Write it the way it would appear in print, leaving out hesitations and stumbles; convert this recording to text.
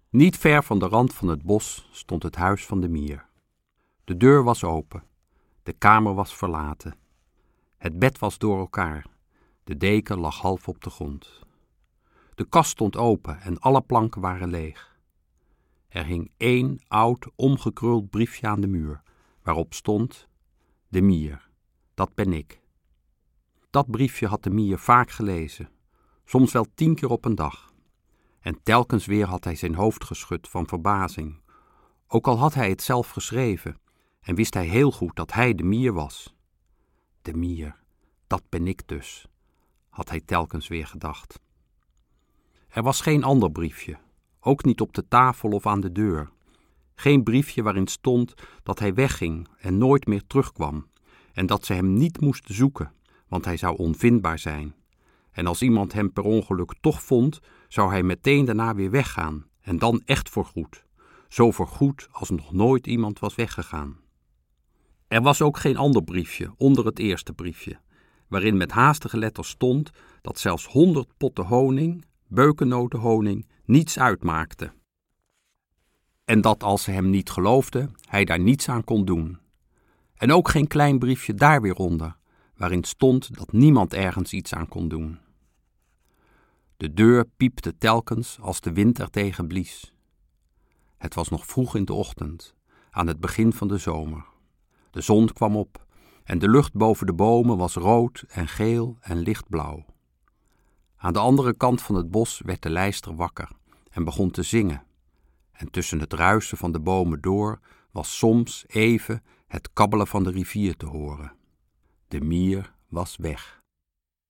Niet ver van de rand van het bos stond het huis van de mier. De deur was open, de kamer was verlaten. Het bed was door elkaar, de deken lag half op de grond. De kast stond open en alle planken waren leeg. Er hing 1 oud, omgekruld briefje aan de muur, waarop stond: De mier, dat ben ik. Dat briefje had de mier vaak gelezen, soms wel 10 keer op een dag. En telkens weer had hij zijn hoofd geschud van verbazing. Ook al had hij het zelf geschreven en wist hij heel goed dat hij de mier was. De mier, dat ben ik dus, had hij telkens weer gedacht. Er was geen ander briefje, ook niet op de tafel of aan de deur. Geen briefje waarin stond dat hij wegging en nooit meer terugkwam en dat ze hem niet moesten zoeken, want hij zou onvindbaar zijn. En als iemand hem per ongeluk toch vond, zou hij meteen daarna weer weggaan en dan echt voorgoed. Zo voorgoed als nog nooit iemand was weggegaan. Er was ook geen ander briefje onder het eerste briefje, waarin met haastige letters stond dat zelfs 100 potten honing, beukennotenhoning, niets uitmaakte. En dat als ze hem niet geloofden, hij daar niets aan kon doen. En ook geen klein briefje daar weer onder, waarin stond dat niemand ergens iets aan kon doen. De deur piepte telkens als de wind er tegen blies. Het was nog vroeg in de ochtend, aan het begin van de zomer. De zon kwam op en de lucht boven de bomen was rood en geel en lichtblauw. Aan de andere kant van het bos werd de lijster wakker en begon te zingen. En tussen het ruisen van de bomen door was soms even het kabbelen van de rivier te horen. De mier was weg.